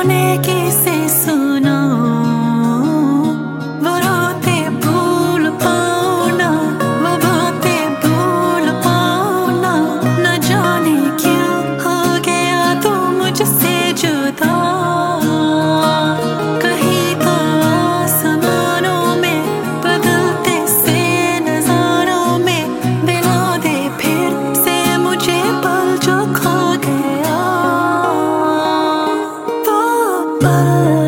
जाने किसे सुनाऊं, वो रोते भूल पाऊं ना, वो बातें भूल पाऊं ना। न जाने क्यों हो गया तू मुझसे जुदा। कहीं तो आसमानों में बदलते से नजारों में दिला दे फिर से मुझे पल जो खो गया। वो पल